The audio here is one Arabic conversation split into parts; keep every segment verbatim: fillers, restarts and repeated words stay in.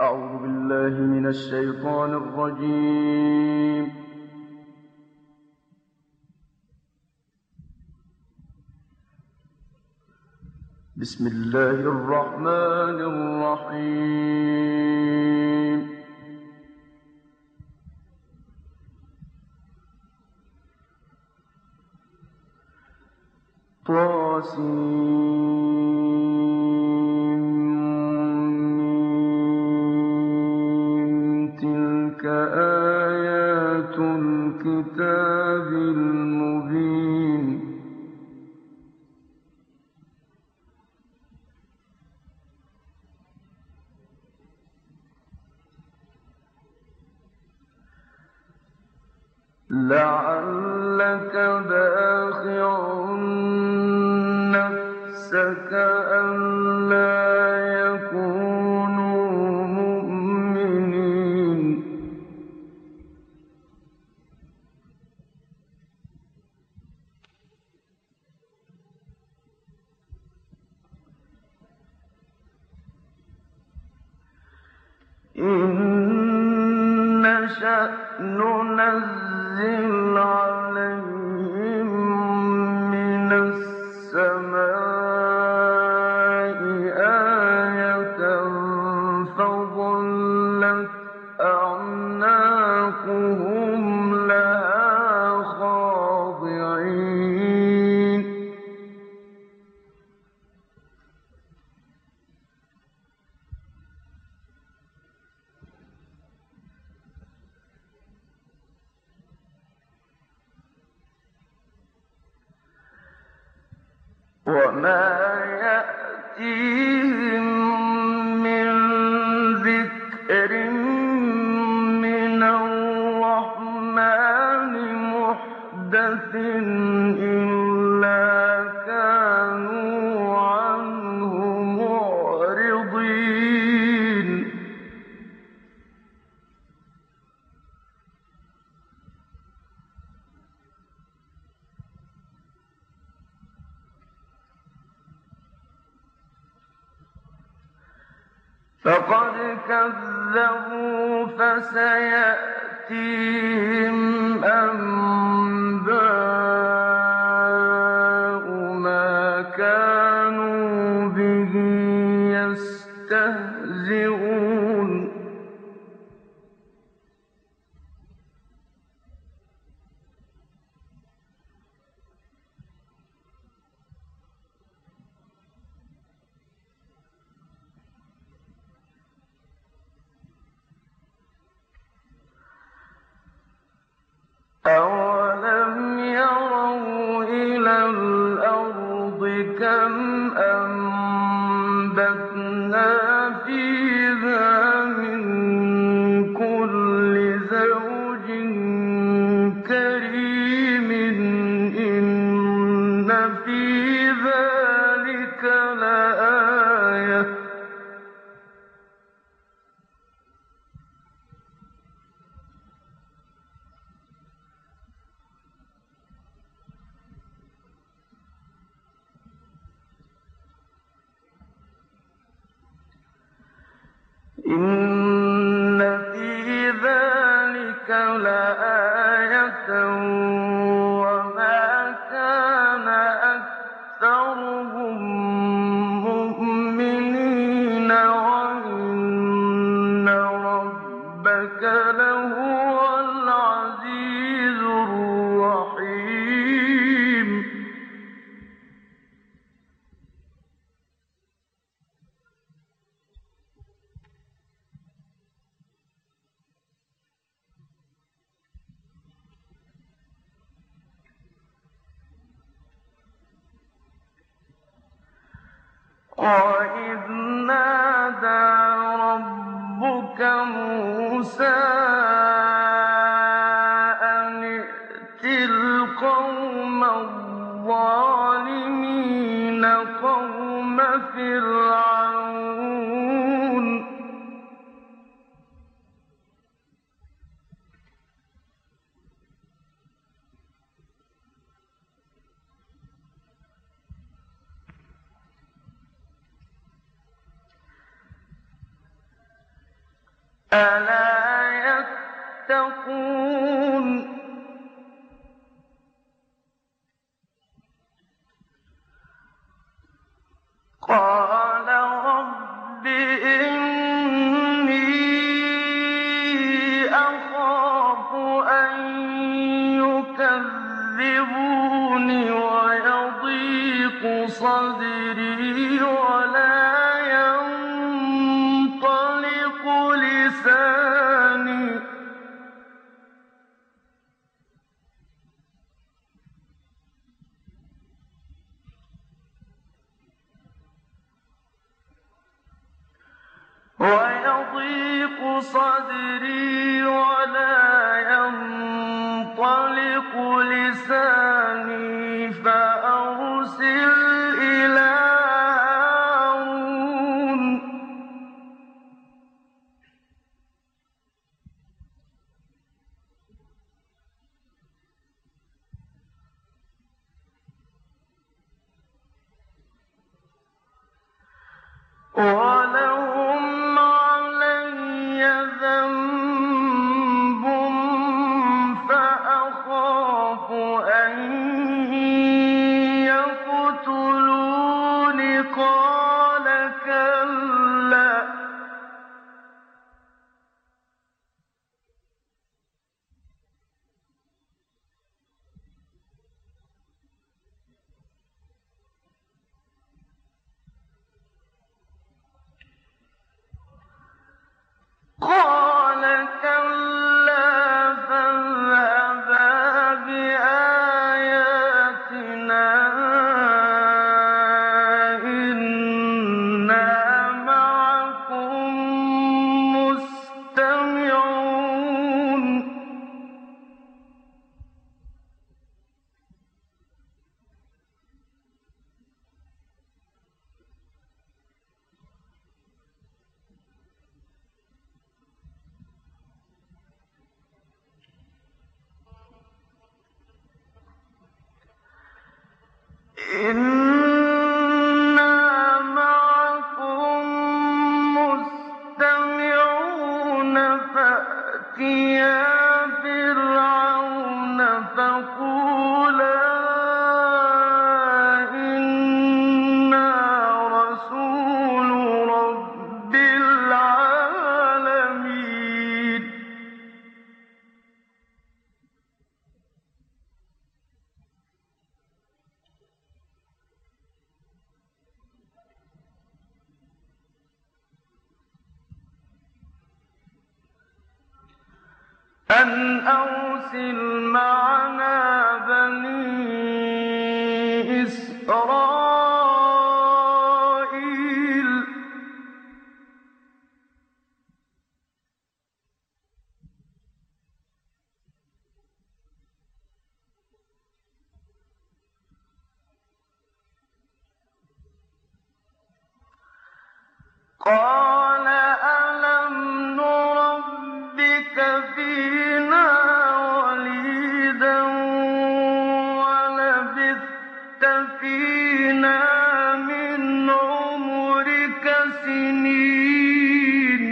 أعوذ بالله من الشيطان الرجيم. بسم الله الرحمن الرحيم. طاسين تلك آيات الكتاب المبين. لعلك باخع نفسك ألا يكونوا مؤمنين. إن نشأ ننزل عليهم من السماء آية فظلت أعناقهم لها خاضعين. وما يأتيهم من ذكر من الرحمن محدث إلا كانوا عنه معرضين. فقد كذبوا فسيأتيهم أنباء ما كانوا به يستهزئون. أَوَلَمْ يَرَوْا إِلَى الْأَرْضِ كَمْ أَنبَتْنَا فِيهَا مِن كُلِّ زَوْجٍ كَرِيمٍ. إِنَّ فِي ذَلِكَ لَآيَةً إِنَّ فِي ذَلِكَ لَآيَةً وَمَا كَانَ أَكْثَرُهُم مُّؤْمِنِينَ وَإِنَّ رَبَّكَ لَهُوَ الْعَزِيزُ الرَّحِيمُ. وَإِذْ نَادَىٰ رَبُّكَ مُوسَىٰ أَنِ ائْتِ الْقَوْمَ الظَّالِمِينَ قَوْمَ فِرْعَوْنَ. ألا يتقون قال رب إني أخاف أن يكذبون ويضيق صدري ولا ينطلق لساني ويضيق صدري ولا ينطلق لساني فأرسل إلى هارون ولهم علي ذنب فأخاف أن يقتلون قال كلا قال كلا فاذهبا بآياتنا إنا معكم مستمعون إنا معكم مستمعون فأتيا فرعون فقولا إنا رسول رب العالمين أن أرسل معنا بني إسرائيل قال ألم نربك فينا وليدا ولبثت فينا من عمرك سنين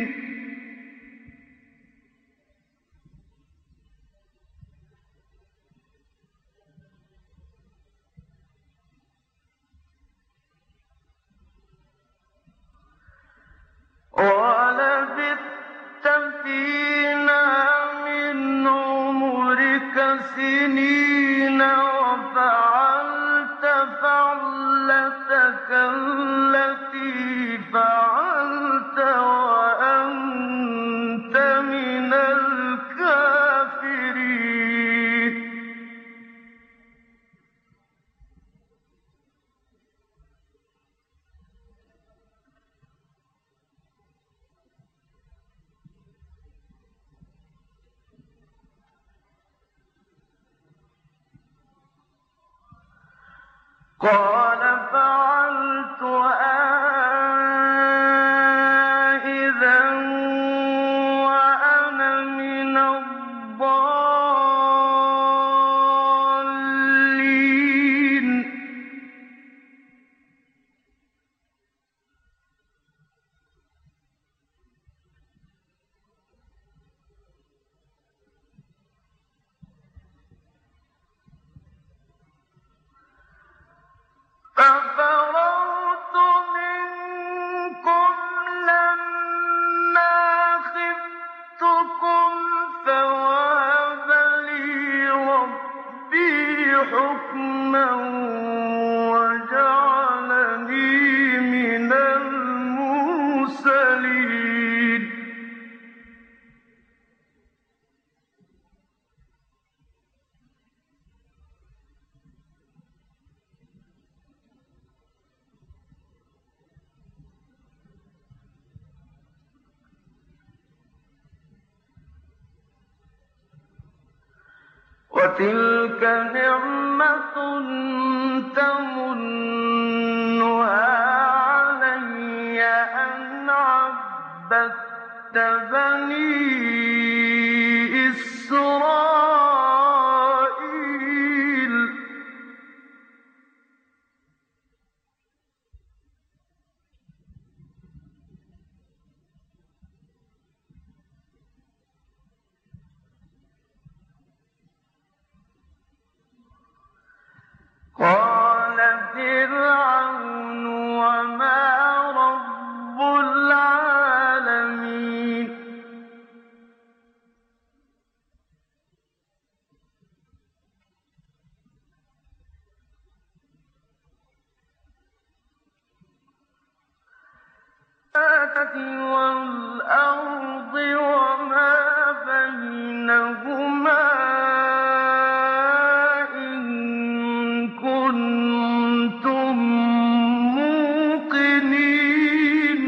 ولبثت فينا من عمرك سنين وفعلت فعلتك التي فعلت وأنت من الكافرين قال فعلتها إذا وأنا من الضالين وتلك نعمة تمنها علي أن عبدت بني إسرائيل. قال فرعون وما رب العالمين. والأرض وما بينهما إن كنتم موقنين.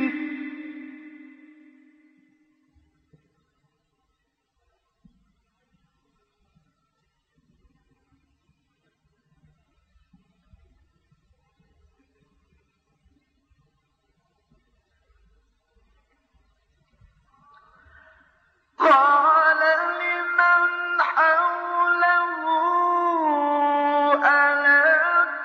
قال لمن حوله ألا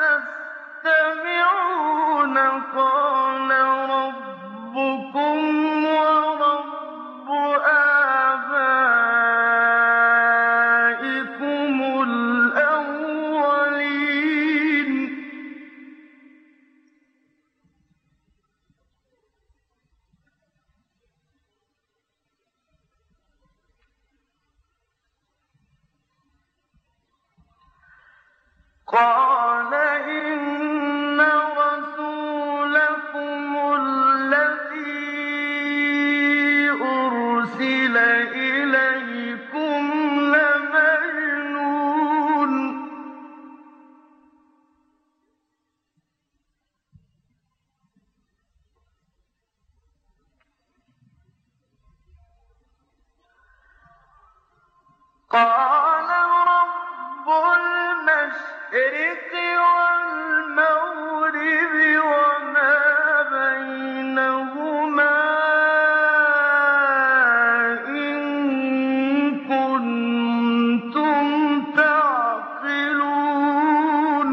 تستمعون قال ربكم ورب آبائكم الأولين. قال إن رسولكم الذي أرسل إليكم لمجنون. قال رب المشرق والمغرب وما بينهما إن كنتم تعقلون.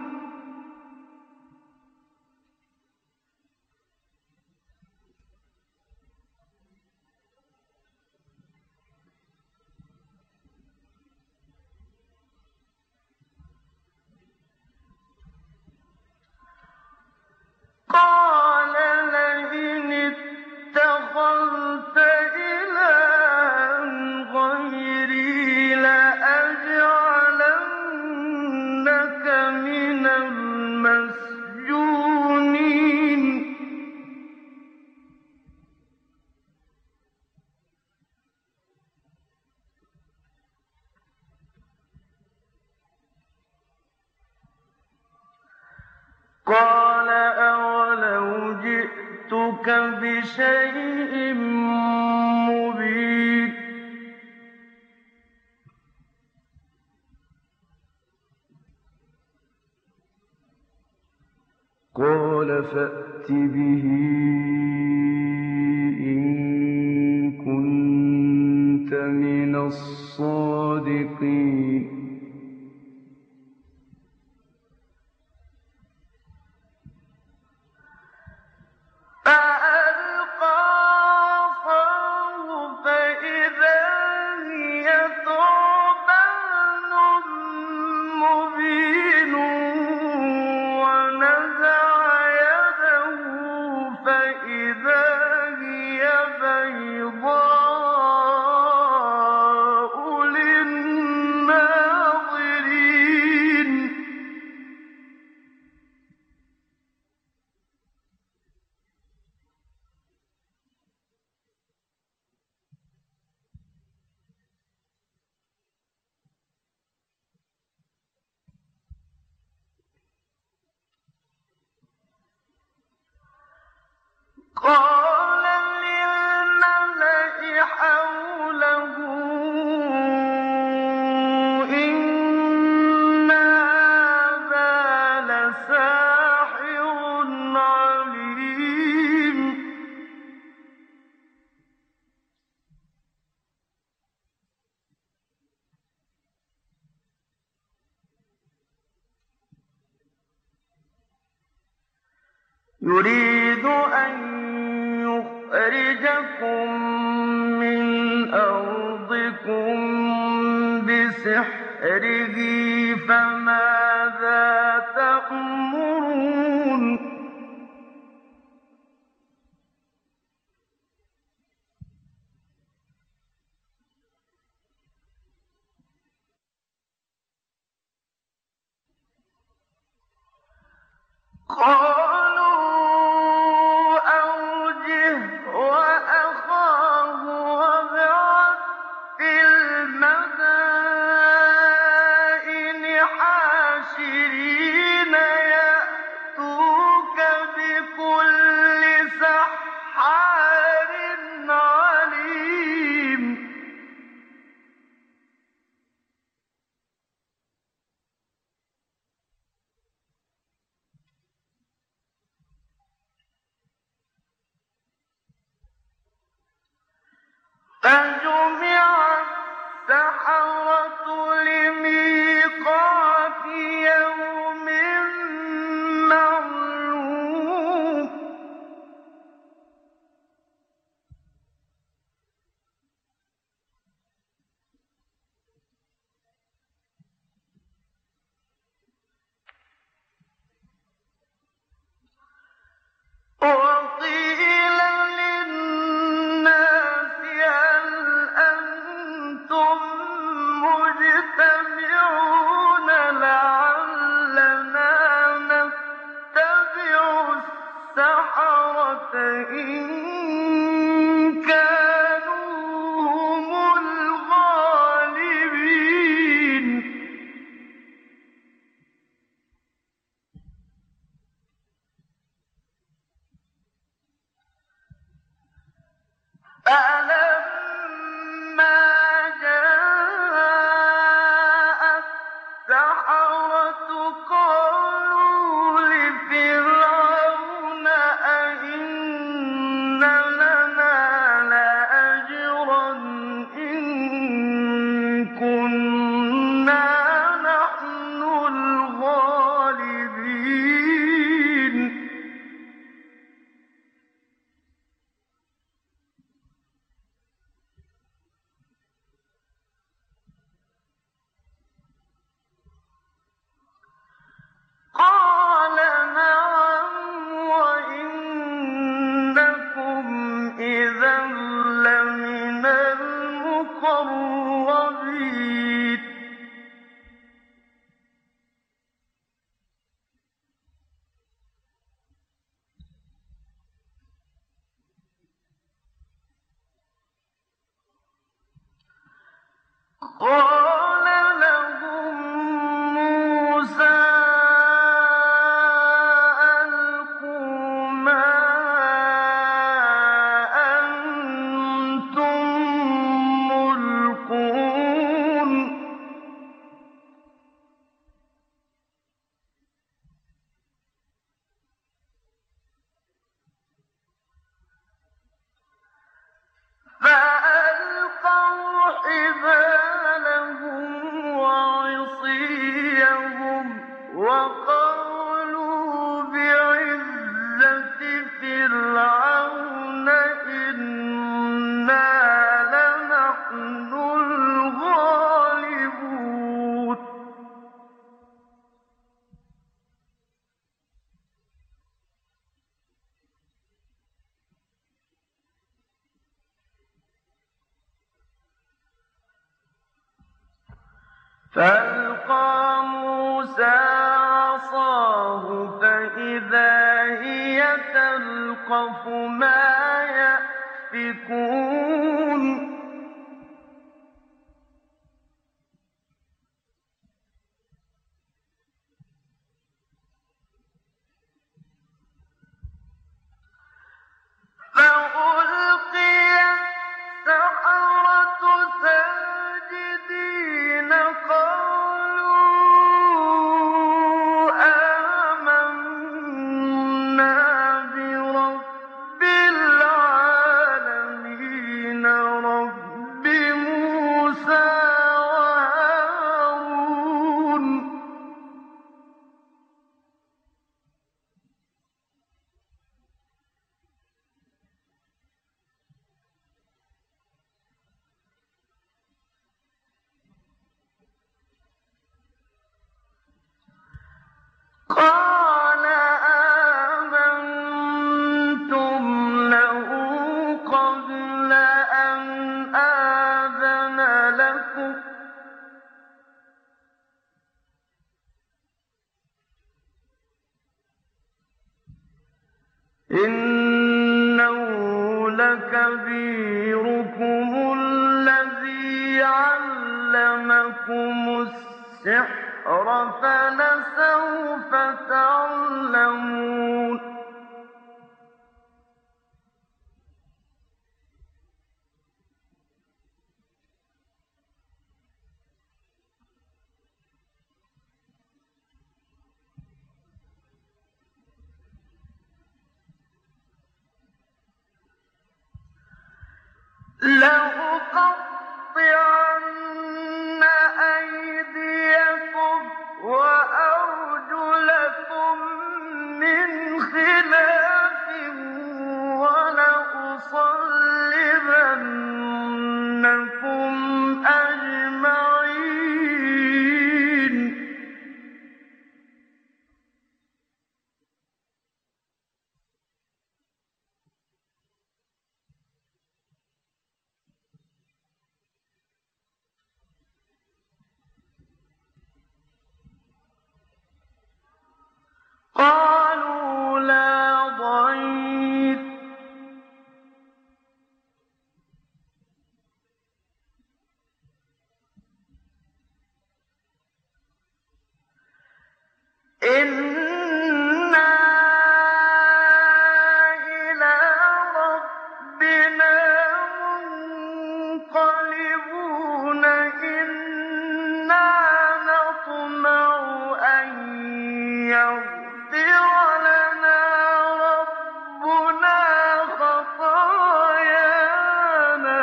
قال لئن اتخذت إلها غيري لأجعلنك من المسجونين. قال أولو جئتك بشيء مبين. قال فأت به إن كنت من الصادقين. فألقى عصاه فإذا هي ثعبان مبين ونزع يده فإذا هي بيضاء للناظرين. قال للملأ حوله إن يريد أن يخرجكم من أرضكم بسحره فماذا تأمرون قالوا أرجه وأخاه وابعث في المدائن حاشرين يأتوك بكل سحار عليم فجمع السحرة لميقات يوم معلوم وقيل للناس هل أنتم مجتمعون لعلنا نتبع السحرة إن كانوا هم الغالبين فلما جاء السحرة قالوا لفرعون أئن لنا لأجرا إن كنا نحن الغالبين قال نعم وإنكم إذا لمن المقربين قال لهم موسى ألقوا ما أنتم ملقون فألقوا حبالهم وعصيهم وقالوا بعزة فرعون إنا لنحن الغالبون فألقى موسى عصاه فإذا هي تلقف ما يأفكون فألقي السحرة ساجدين قالوا آمنا برب العالمين رب موسى وهارون قَالَ آمَنتُمْ لَهُ قَبْلَ أَنْ آذَنَ لَكُمْ ۖ إِنَّهُ لَكَبِيرُكُمُ الَّذِي عَلَّمَكُمُ السِّحْرَ فَلَسَوْفَ تَعْلَمُونَ لَأُقَطِّعَنَّ أَيْدِيَكُمْ وَأَرْجُلَكُم مِّنْ خِلَافٍ وَلَأُصَلِّبَنَّكُمْ أَجْمَعِينَ قَالُوا لَا ضَيْرَ ۖ إِنَّا إِلَىٰ رَبِّنَا مُنقَلِبُونَ إِنَّا نَطْمَعُ أَن يَغْفِرَ لَنَا رَبُّنَا خَطَايَانَا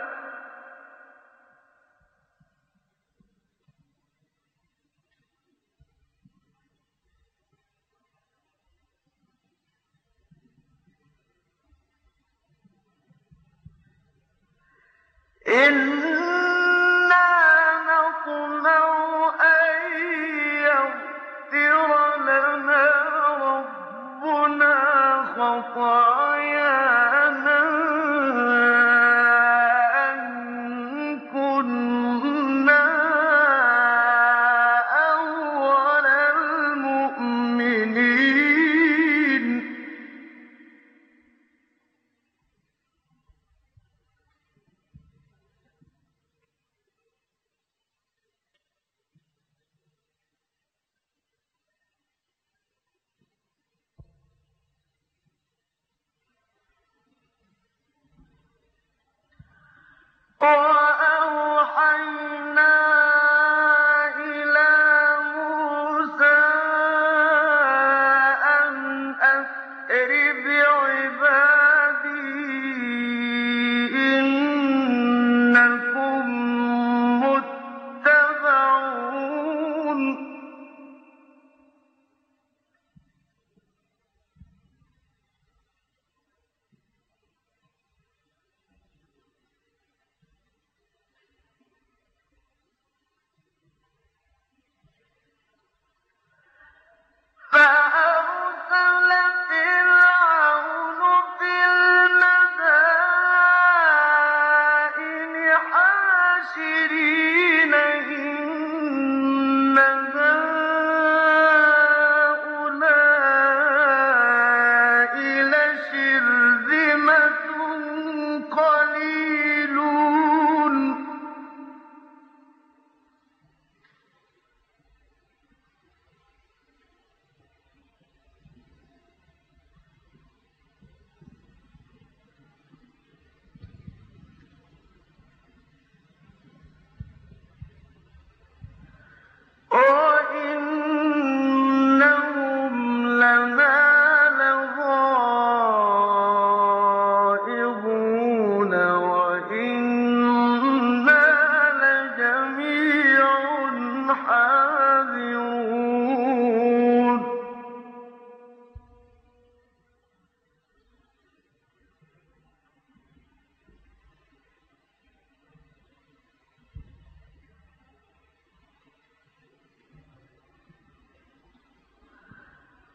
إِنَّا نَطْمَعُ أَن يَغْفِرَ لَنَا رَبُّنَا خَطَايَانَا أَن كُنَّا أَوَّلَ الْمُؤْمِنِينَ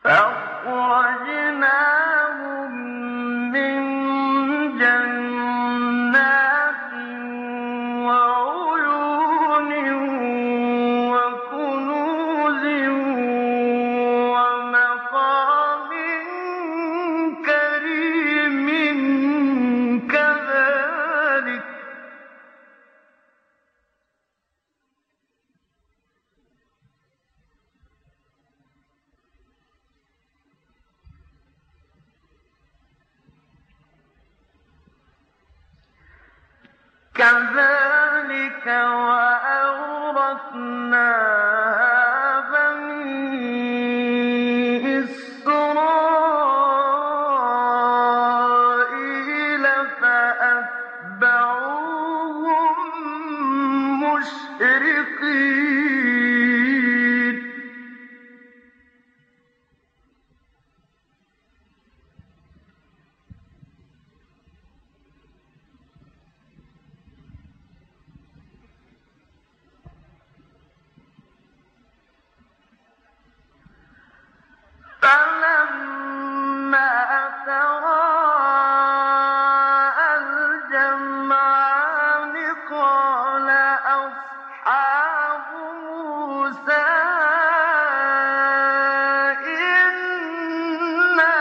فأخرجناهم من جنات وعيون وكنوز ومقام كريم كذلك كذلك وأورثناها بني إسرائيل فأتبعوهم مشرقين فلما تراءى الجمعان قال أصحاب موسى إنا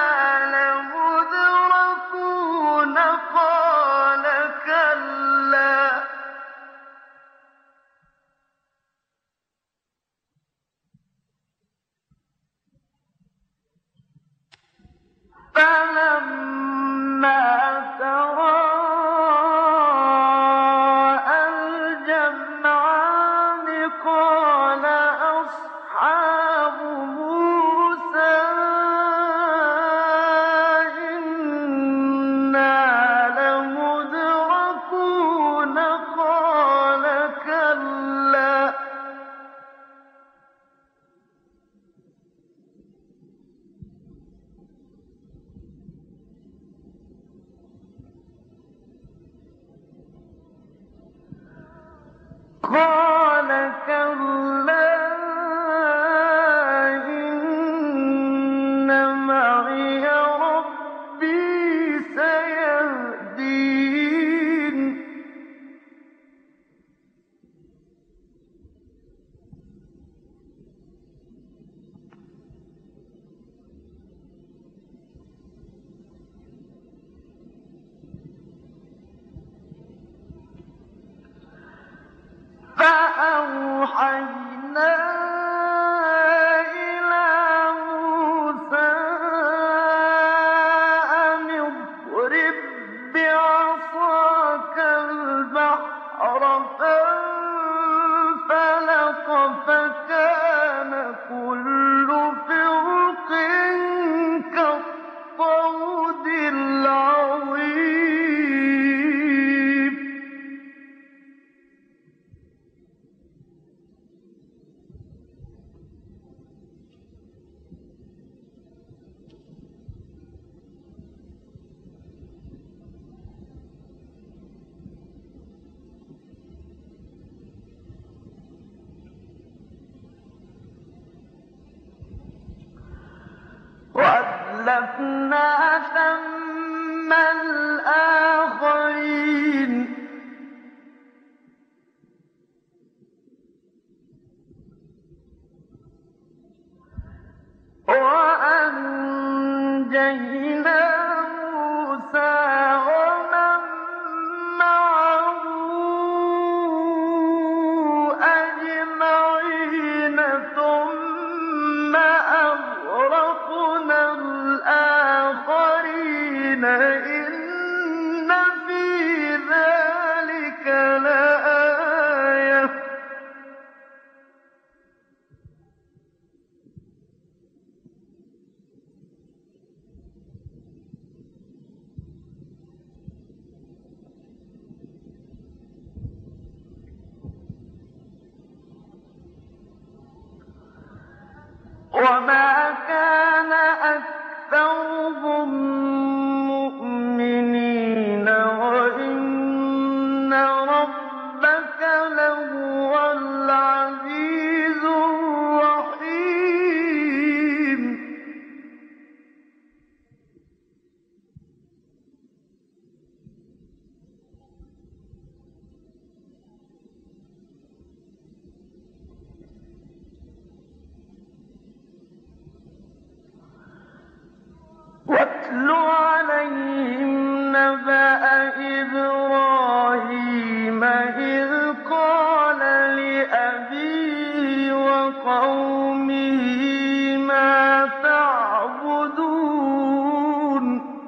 لمدركون قال كلا فلما تراءى الجمعان قال أصحاب موسى إنا لمدركون قال كلا قال كلا إن معي ربي سيهدين فأوحينا إلى موسى أن اضرب بعصاك البحر فانفلق فكان كل فرق كالطود العظيم وأزلفنا ثم الآخرين وأنجينا موسى ومن معه أجمعين ثم أغرقنا الآخرين إن في ذلك لآية وما كان أكثرهم مؤمنين وإن ربك لهو العزيز الرحيم إِذْ قَالَ لِأَبِيهِ وَقَوْمِهِ مَا تَعْبُدُونَ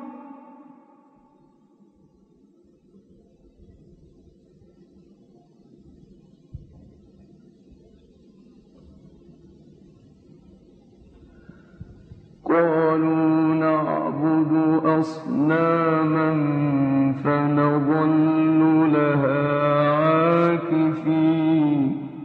قَالُوا نَعْبُدُ أَصْنَامًا فَنَظَلُّ لَهَا عَاكِفِينَ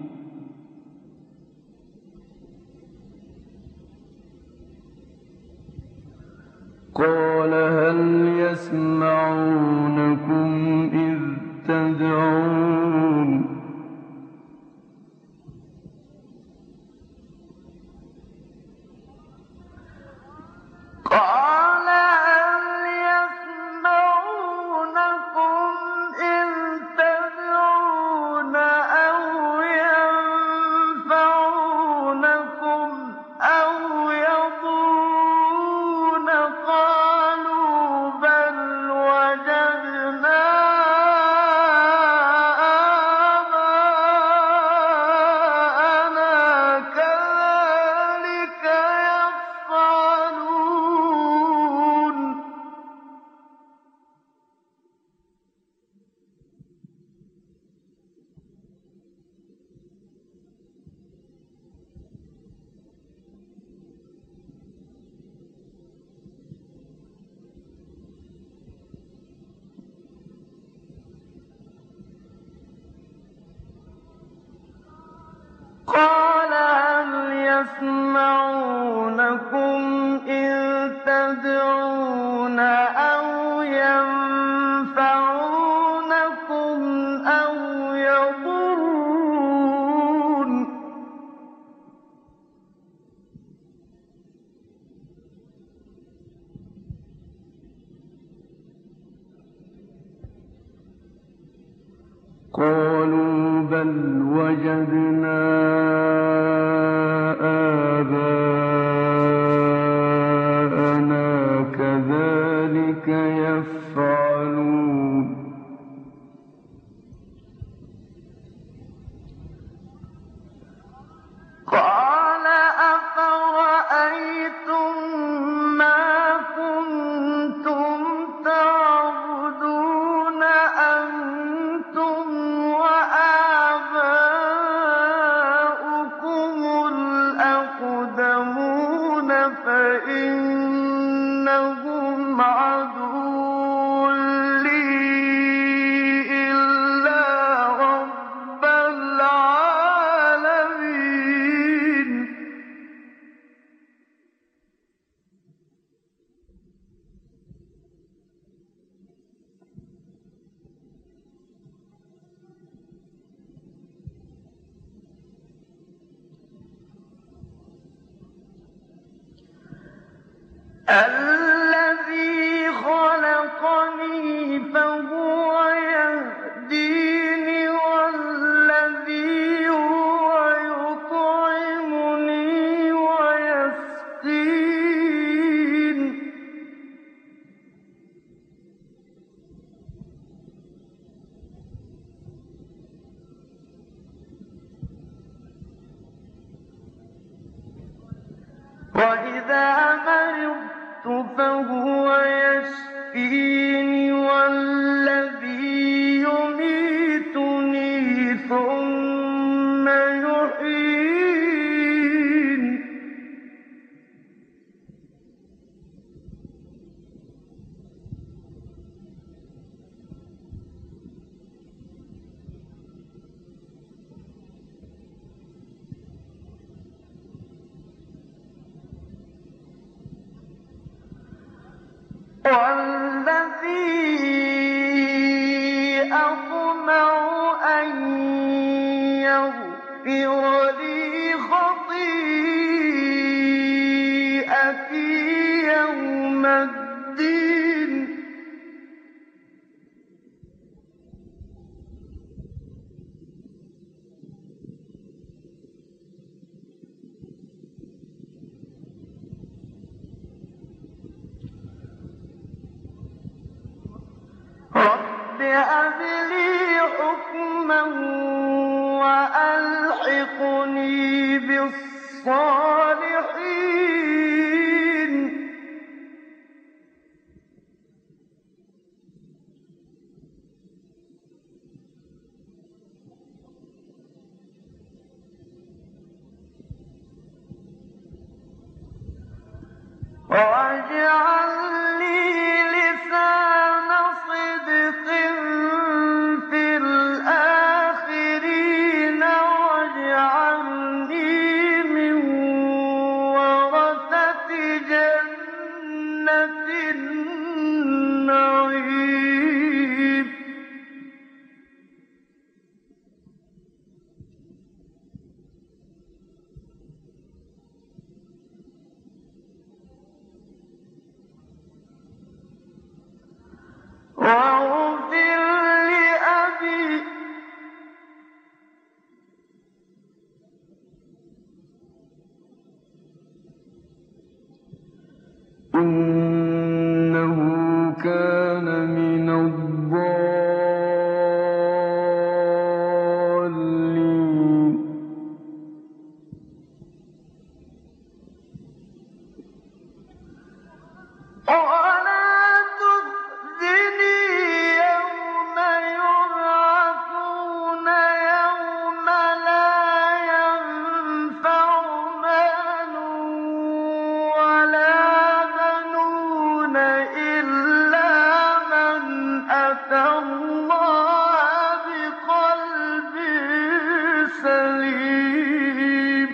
قَالَ هَلْ يَسْمَعُونَكُمْ إِذْ تَدْعُونَ قَالَ هَلْ يَسْمَعُونَكُمْ إِذْ تَدْعُونَ أَوْ يَنفَعُونَكُمْ أَوْ يَضُرُّونَ قَالُوا بَلْ وَجَدْنَا آبَاءَنَا كَذَٰلِكَ يَفْعَلُونَ قَالَ هَلْ يَسْمَعُونَكُمْ إِذْ تَدْعُونَ أَوْ يَنفَعُونَكُمْ أَوْ يَضُرُّونَ قَالُوا بَلْ وَجَدْنَا آبَاءَنَا كَذَٰلِكَ يَفْعَلُونَ قَالَ أَفَرَأَيْتُم مَّا كُنتُمْ تَعْبُدُونَ أَنتُمْ وَآبَاؤُكُمُ الْأَقْدَمُونَ فَإِنَّهُمْ عَدُوٌّ لِّي إِلَّا رَبَّ الْعَالَمِينَ الَّذِي خَلَقَنِي فَهُوَ يَهْدِينِ وَالَّذِي هُوَ يُطْعِمُنِي وَيَسْقِينِ وَإِذَا مَرِضْتُ فَهُوَ يَشْفِينِ وَالَّذِي يُمِيتُنِي ثُمَّ يُحْيِينِ وَالَّذِي أَطْمَعُ أَن يَغْفِرَ لِي خَطِيئَتِي يَوْمَ الدِّينِ رَبِّ هَبْ لِي حُكْمًا يوما وألحقني بالصالحين. واجعل لي لسان صدق في الآخرين واجعلني من ورثة جنة النعيم. واغفر لأبي إنه كان من الضالين. ولا تخزني يوم يبعثون يوم لا ينفع مال ولا بنون إلا من أتى الله بقلب سليم.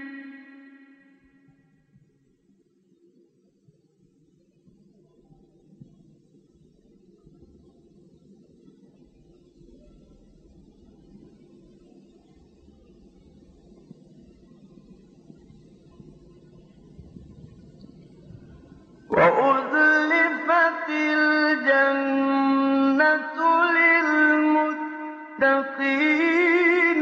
وأزلفت الجنة للمتقين.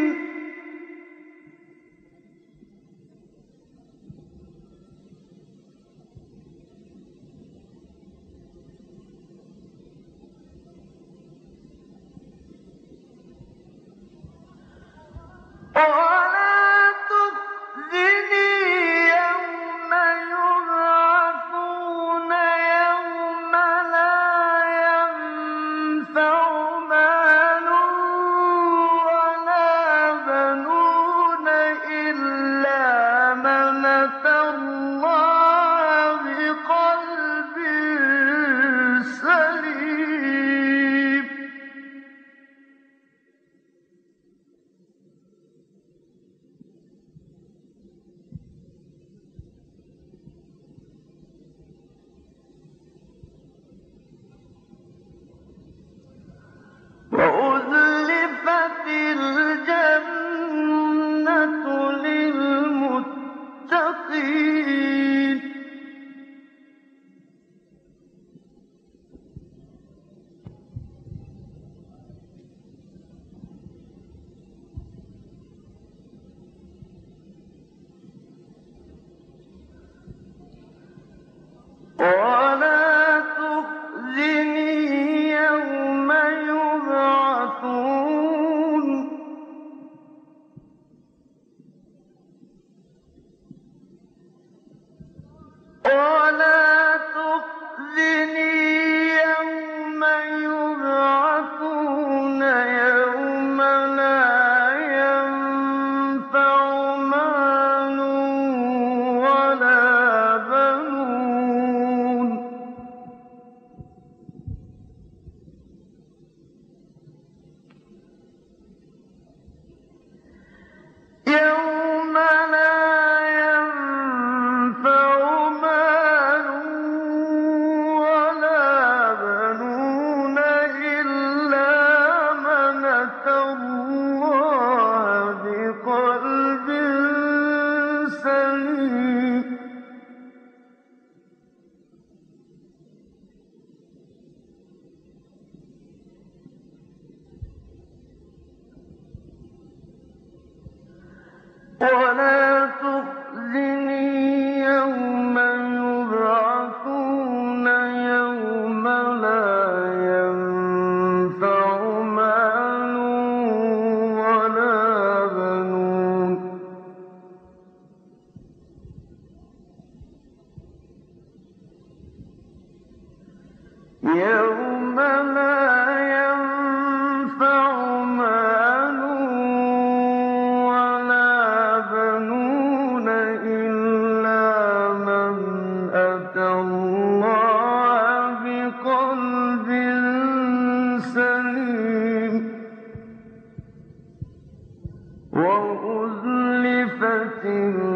ولا تخزني يوم يبعثون يوم لا ينفع مال ولا بنون إلا من أتى الله بقلب سليم. وأزلفت الجنة للمتقين. ولا تخزني يوم يبعثون ولا تخزني يوم يبعثون يوم لا ينفع مال ولا بنون يوم لا ينفع مال ولا بنون إلا من أتى الله بقلب سليم. ولا تخزني يوم يبعثون يوم لا ينفع مال وَأُزْلِفَتِ